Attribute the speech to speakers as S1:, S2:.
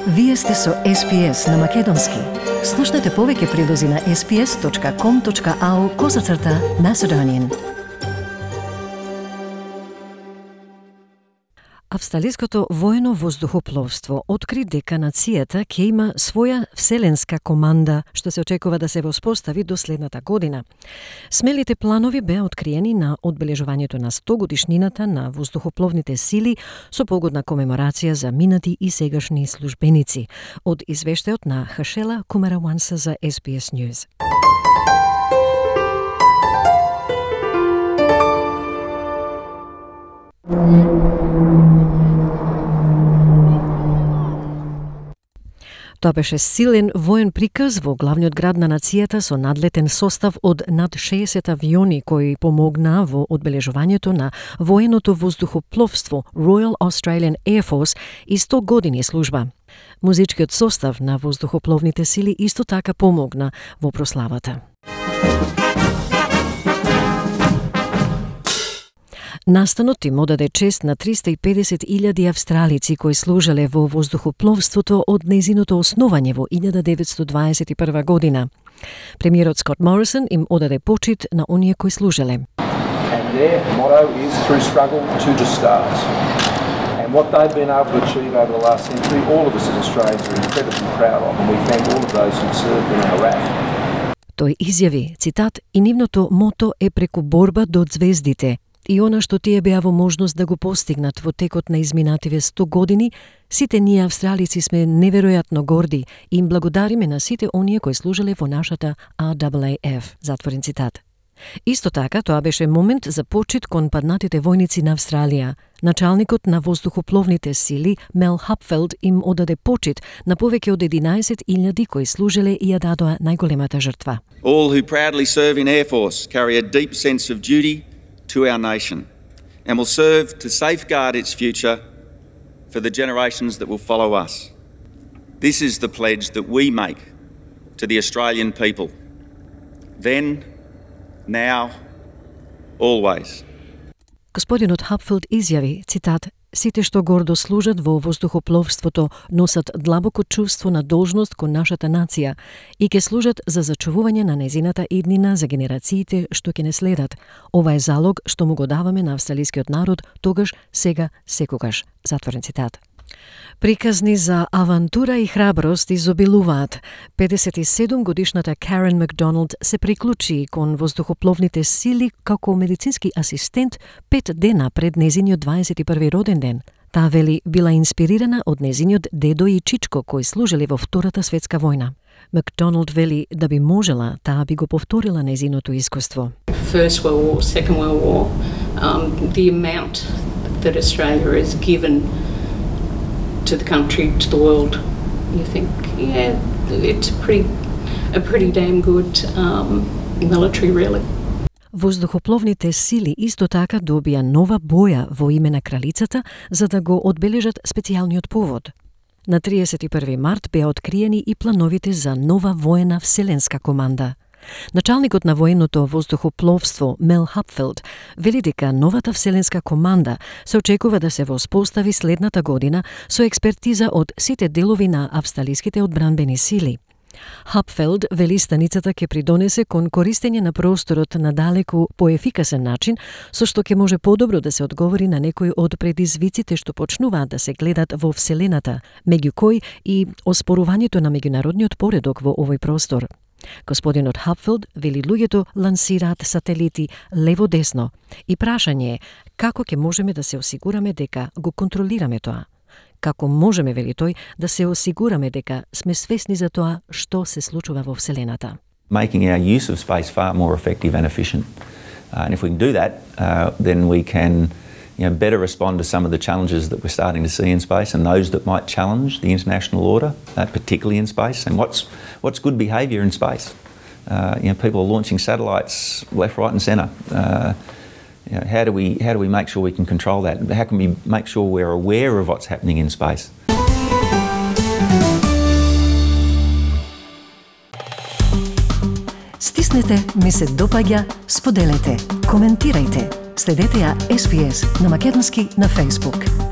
S1: Вие сте со SPS на Македонски. Слушнете повеќе прилози на sps.com.au/Macedonian. Австралиското воено воздухопловство откри дека нацијата ќе има своја вселенска команда, што се очекува да се воспостави до следната година. Смелите планови беа откриени на одбележувањето на 100 годишнината на воздухопловните сили со погодна комеморација за минати и сегашни службеници. Од извештајот на Хашела Кумараванса за SBS News. Тоа беше силен воен приказ во главниот град на нацијата со надлетен состав од над 60 авиони кои помогнаа во одбележувањето на военото воздухопловство Royal Australian Air Force и 100 години служба. Музичкиот состав на воздухопловните сили исто така помогна во прославата. Настанот им одаде чест на 350.000 австралици кои служеле во воздухопловството од нејзиното основање во 1921 година. Премиерот Скот Морисон им одаде почит на оние кои служеле.
S2: And their motto is through struggle to the stars. And what they've been able to achieve over the last century, all of us as Australians are incredibly proud of, and we thank all of those who served in our RAF.
S1: Тој изјави, цитат, и нивното мото е преку борба до звездите. И она што тие беа во можност да го постигнат во текот на изминативе 100 години, сите ние австралици сме неверојатно горди и им благодариме на сите оние кои служеле во нашата RAAF. Затворен цитат. Исто така, тоа беше момент за почит кон паднатите војници на Австралија. Началникот на воздухопловните сили, Мел Хапфелд, им одаде почит на повеќе од 11.000 кои служеле и ја дадоа најголемата жртва.
S3: All who proudly serve in Air Force carry a deep sense of duty to our nation and will serve to safeguard its future for the generations that will follow us. This is the pledge that we make to the Australian people. Then, now, always.
S1: Господинот Хапфелд изјави, цитат, сите што гордо служат во воздухопловството носат длабоко чувство на должност кон нашата нација и ќе служат за зачувување на нејзината иднина за генерациите што ќе не следат. Ова е залог што му го даваме на австралискиот народ тогаш, сега, секогаш. Затворен цитат. Приказни за авантура и храброст изобилуваат. 57 годишната Карен Макдоналд се приклучи кон воздухопловните сили како медицински асистент 5 дена пред нејзиниот 21 роден ден. Таа вели била инспирирана од нејзиниот дедо и чичко кои служеле во Втората светска војна. Макдоналд вели да би можела, таа би го повторила нејзиното искуство.
S4: First World War, Second World War, the amount that Australia is given to the country, to the world, you think, yeah, it's a pretty damn good military, really.
S1: Воздухопловните сили исто така добија нова боја во име на кралицата за да го одбележат специјалниот повод. На 31 март беа откриени и плановите за нова воена вселенска команда. Началникот на военото воздухопловство Мел Хапфелд вели дека новата вселенска команда се очекува да се воспостави следната година со експертиза од сите делови на австралиските одбранбени сили. Хапфелд вели станицата ќе придонесе кон користење на просторот на далеку поефикасен начин, со што ќе може подобро да се одговори на некои од предизвиците што почнуваат да се гледат во Вселената, меѓу кои и оспорувањето на меѓународниот поредок во овој простор. Господинот Хапфелд вели луѓето лансираат сателити лево-десно и прашање е како ќе можеме да се осигураме дека го контролираме тоа. Како можеме, вели тој, да се осигураме дека сме свесни за тоа што се случува во Вселената.
S5: Making our use of space far more effective and efficient. And if we can do that, then we can better respond to some of the challenges that we're starting to see in space and those that might challenge the international order, particularly in space. And what's good behaviour in space? People are launching satellites left, right, and centre. How do we make sure we can control that? How can we make sure we're aware of what's happening in space?
S1: Стиснете, ми се допаѓа, споделете, коментирајте. Следете ја SPS на Македонски на Facebook.